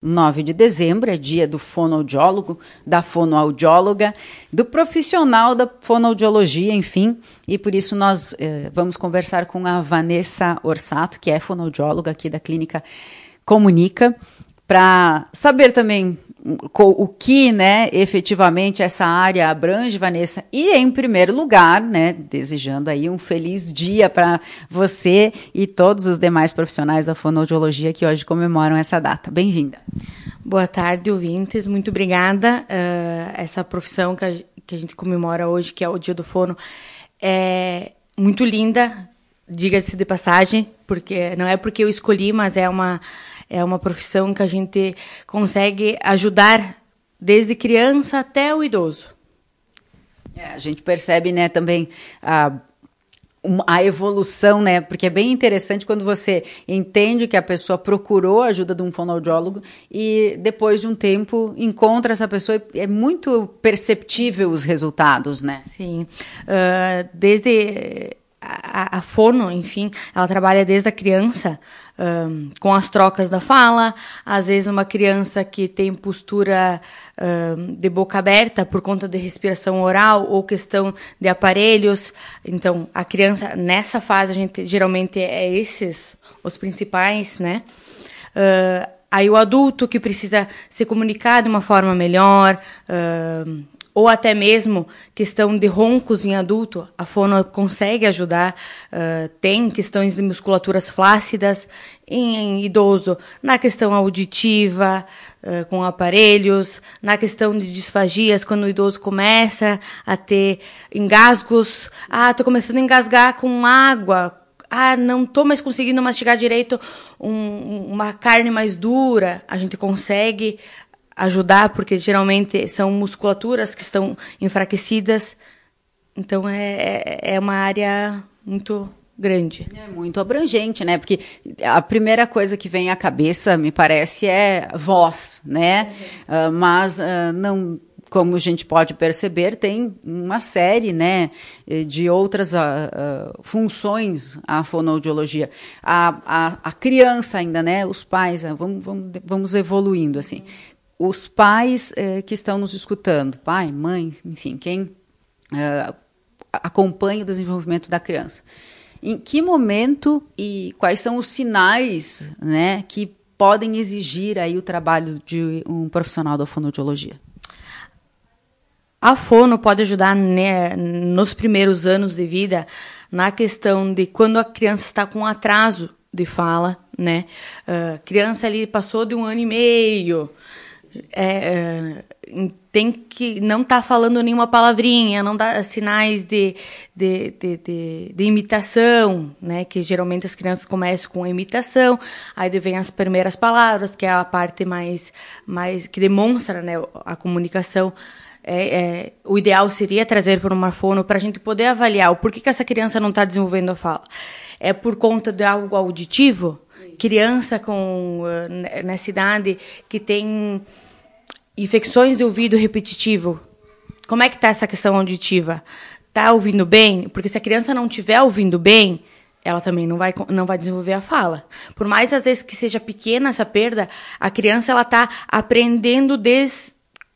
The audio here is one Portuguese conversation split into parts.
9 de dezembro é dia do fonoaudiólogo, da fonoaudióloga, do profissional da fonoaudiologia, enfim, e por isso nós vamos conversar com a Vanessa Orsato, que é fonoaudióloga aqui da Clínica Comunica, para saber também o que, né, efetivamente essa área abrange, Vanessa, e em primeiro lugar, né, desejando aí um feliz dia para você e todos os demais profissionais da fonoaudiologia que hoje comemoram essa data. Bem-vinda. Boa tarde, ouvintes. Muito obrigada. Essa profissão que a gente comemora hoje, que é o Dia do Fono, é muito linda, diga-se de passagem, porque não é porque eu escolhi, mas é uma profissão que a gente consegue ajudar desde criança até o idoso. A gente percebe, né, também a evolução, né, porque é bem interessante quando você entende que a pessoa procurou a ajuda de um fonoaudiólogo e depois de um tempo encontra essa pessoa e é muito perceptível os resultados, né? Sim, desde a fono, enfim, ela trabalha desde a criança com as trocas da fala. Às vezes uma criança que tem postura de boca aberta por conta de respiração oral ou questão de aparelhos. Então, a criança, nessa fase, a gente geralmente é esses os principais, né? Aí o adulto que precisa se comunicar de uma forma melhor, ou até mesmo questão de roncos em adulto, a fono consegue ajudar. Tem questões de musculaturas flácidas em idoso, na questão auditiva, com aparelhos, na questão de disfagias, quando o idoso começa a ter engasgos. Estou começando a engasgar com água. Não estou mais conseguindo mastigar direito uma carne mais dura. A gente consegue ajudar, porque geralmente são musculaturas que estão enfraquecidas. Então, é uma área muito grande. É muito abrangente, né? Porque a primeira coisa que vem à cabeça, me parece, é voz, né? Mas não... Como a gente pode perceber, tem uma série, né, de outras funções a fonoaudiologia. A criança ainda, né, os pais, vamos evoluindo, assim. Os pais que estão nos escutando, pai, mãe, enfim, quem acompanha o desenvolvimento da criança. Em que momento e quais são os sinais, né, que podem exigir aí o trabalho de um profissional da fonoaudiologia? A fono pode ajudar, né, nos primeiros anos de vida, na questão de quando a criança está com atraso de fala, né? Criança ali passou de 1 ano e meio, tem que não tá falando nenhuma palavrinha, não dá sinais de imitação, né? Que geralmente as crianças começam com a imitação, aí vem as primeiras palavras, que é a parte mais que demonstra, né, a comunicação. O ideal seria trazer para uma fono para a gente poder avaliar o porquê que essa criança não está desenvolvendo a fala. É por conta de algo auditivo? Criança nessa idade que tem infecções de ouvido repetitivo. Como é que está essa questão auditiva? Está ouvindo bem? Porque se a criança não estiver ouvindo bem, ela também não vai desenvolver a fala. Por mais, às vezes, que seja pequena essa perda, a criança está aprendendo desde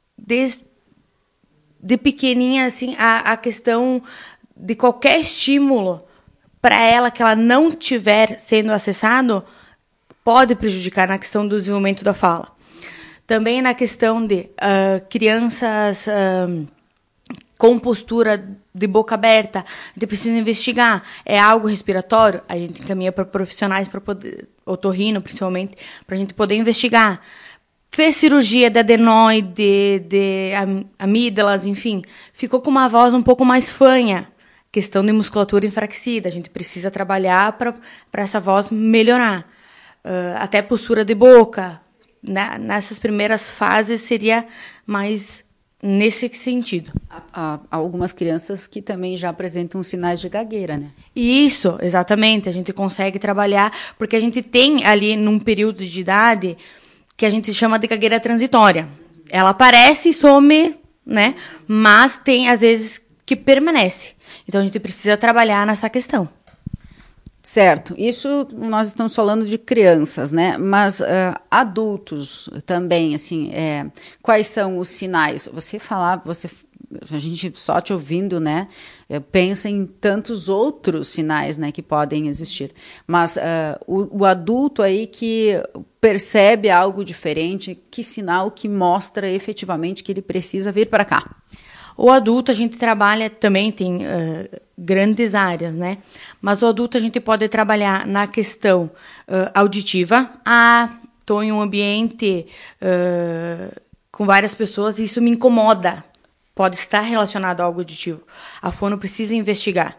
de pequenininha, assim, a questão de qualquer estímulo para ela que ela não tiver sendo acessado pode prejudicar na questão do desenvolvimento da fala. Também na questão de crianças com postura de boca aberta, a gente precisa investigar. É algo respiratório? A gente encaminha para profissionais, para poder, otorrino principalmente, para a gente poder investigar. Fez cirurgia de adenoide, de amígdalas, enfim, ficou com uma voz um pouco mais fanha. Questão de musculatura enfraquecida, a gente precisa trabalhar para essa voz melhorar. Até postura de boca, né? Nessas primeiras fases seria mais nesse sentido. Há algumas crianças que também já apresentam sinais de gagueira, né? Isso, exatamente, a gente consegue trabalhar, porque a gente tem ali num período de idade que a gente chama de gagueira transitória. Ela aparece e some, né? Mas tem, às vezes, que permanece. Então, a gente precisa trabalhar nessa questão. Certo, isso nós estamos falando de crianças, né? Mas adultos também, assim, quais são os sinais? A gente só te ouvindo, né? Pensa em tantos outros sinais, né, que podem existir. Mas o adulto aí que percebe algo diferente, que sinal que mostra efetivamente que ele precisa vir para cá? O adulto a gente trabalha também, tem grandes áreas, né? Mas o adulto a gente pode trabalhar na questão auditiva. Estou em um ambiente com várias pessoas e isso me incomoda. Pode estar relacionado a algo auditivo. A fono precisa investigar.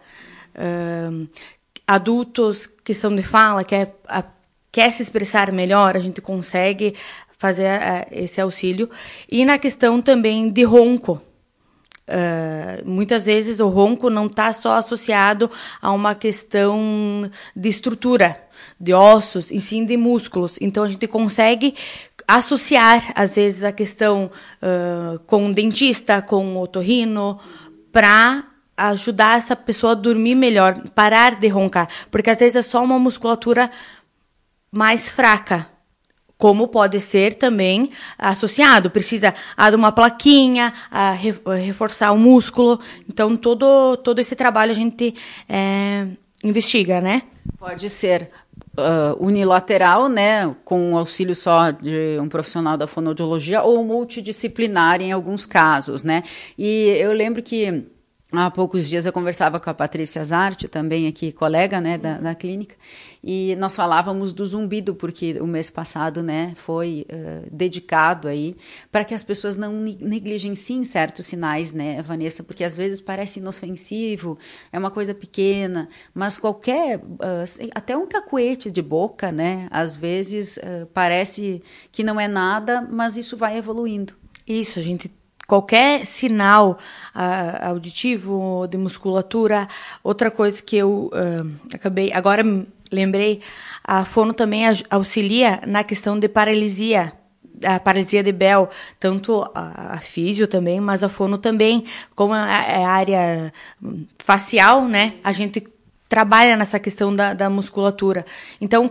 Adultos, questão de fala, quer se expressar melhor, a gente consegue fazer esse auxílio. E na questão também de ronco. Muitas vezes o ronco não está só associado a uma questão de estrutura, de ossos, e sim de músculos. Então, a gente consegue associar, às vezes, a questão com o dentista, com o otorrino, para ajudar essa pessoa a dormir melhor, parar de roncar. Porque, às vezes, é só uma musculatura mais fraca. Como pode ser também associado. Precisa de uma plaquinha, reforçar o músculo. Então, todo esse trabalho a gente investiga, né? Pode ser unilateral, né, com o auxílio só de um profissional da fonoaudiologia, ou multidisciplinar em alguns casos, né? E eu lembro que há poucos dias eu conversava com a Patrícia Zarte, também aqui colega, né, da clínica, e nós falávamos do zumbido, porque o mês passado, né, foi dedicado aí para que as pessoas não negligenciem certos sinais, né, Vanessa, porque às vezes parece inofensivo, é uma coisa pequena, mas qualquer, até um cacuete de boca, né, às vezes parece que não é nada, mas isso vai evoluindo. Isso, a gente qualquer sinal auditivo, de musculatura. Outra coisa que eu agora lembrei, a fono também auxilia na questão de paralisia, a paralisia de Bell, tanto a físio também, mas a fono também, como é área facial, né, a gente trabalha nessa questão da musculatura. Então,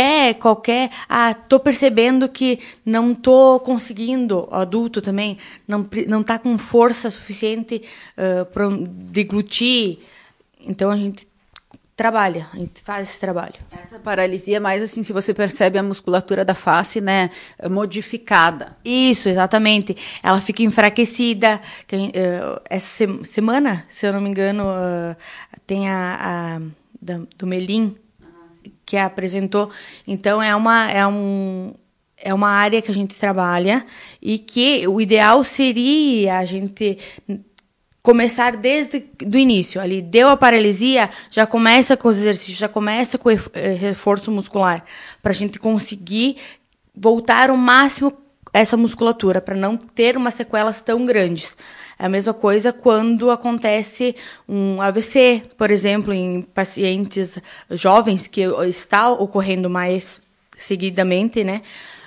tô percebendo que não tô conseguindo, adulto também, não tá com força suficiente para deglutir. Então, a gente faz esse trabalho. Essa paralisia, mais assim, se você percebe a musculatura da face, né, modificada. Isso, exatamente. Ela fica enfraquecida. Essa semana, se eu não me engano, tem do Melim, que apresentou. Então, é uma área que a gente trabalha e que o ideal seria a gente começar desde o início. Ali deu a paralisia, já começa com os exercícios, já começa com o reforço muscular, para a gente conseguir voltar ao máximo essa musculatura, para não ter umas sequelas tão grandes. É a mesma coisa quando acontece um AVC, por exemplo, em pacientes jovens, que está ocorrendo mais seguidamente, né?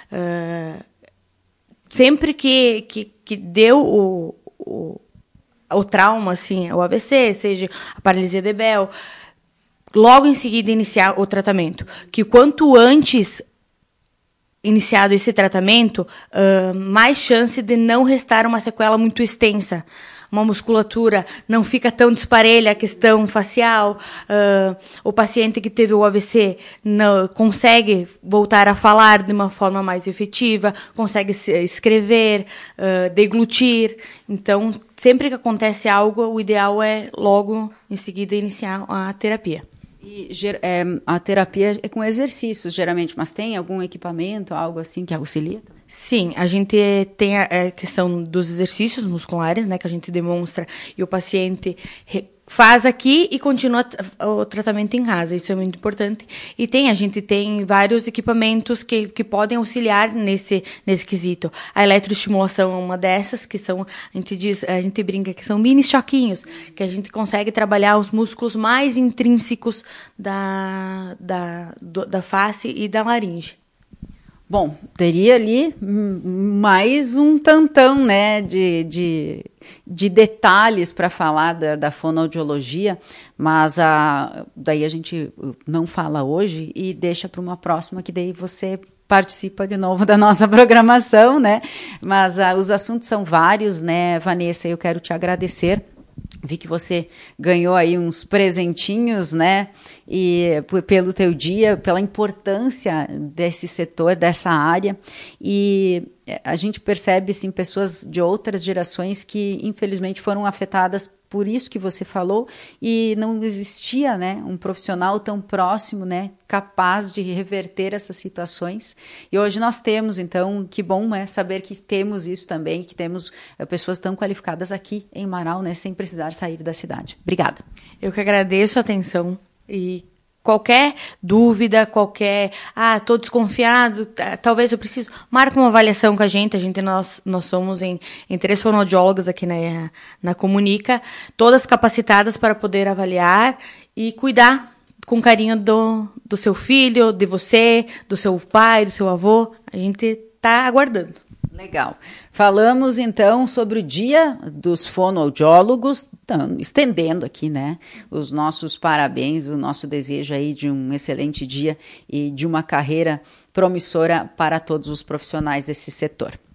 Sempre que deu o trauma, assim, o AVC, seja a paralisia de Bell, logo em seguida iniciar o tratamento. Que quanto antes iniciado esse tratamento, mais chance de não restar uma sequela muito extensa. Uma musculatura não fica tão disparelha, a questão facial, o paciente que teve o AVC não consegue voltar a falar de uma forma mais efetiva, consegue escrever, deglutir. Então, sempre que acontece algo, o ideal é logo em seguida iniciar a terapia. E a terapia é com exercícios, geralmente, mas tem algum equipamento, algo assim que auxilia? Sim, a gente tem a questão dos exercícios musculares, né, que a gente demonstra e o paciente faz aqui e continua o tratamento em casa. Isso é muito importante. E a gente tem vários equipamentos que podem auxiliar nesse quesito. A eletroestimulação é uma dessas, que são, a gente brinca que são mini choquinhos, que a gente consegue trabalhar os músculos mais intrínsecos da face e da laringe. Bom, teria ali mais um tantão, né, de de detalhes para falar da fonoaudiologia, mas daí a gente não fala hoje e deixa para uma próxima, que daí você participa de novo da nossa programação, né? Mas os assuntos são vários, né, Vanessa? Eu quero te agradecer. Vi que você ganhou aí uns presentinhos, né? E pelo teu dia, pela importância desse setor, dessa área. E a gente percebe, assim, pessoas de outras gerações que, infelizmente, foram afetadas por isso que você falou, e não existia, né, um profissional tão próximo, né, capaz de reverter essas situações. E hoje nós temos, então, que bom é saber que temos isso também, que temos pessoas tão qualificadas aqui em Marau, né, sem precisar sair da cidade. Obrigada. Eu que agradeço a atenção e qualquer dúvida, tô desconfiado, talvez eu preciso, marca uma avaliação com a gente, nós somos em 3 fonoaudiólogas aqui na Comunica, todas capacitadas para poder avaliar e cuidar com carinho do seu filho, de você, do seu pai, do seu avô. A gente está aguardando. Legal. Falamos, então, sobre o Dia dos Fonoaudiólogos, estendendo aqui, né, os nossos parabéns, o nosso desejo aí de um excelente dia e de uma carreira promissora para todos os profissionais desse setor.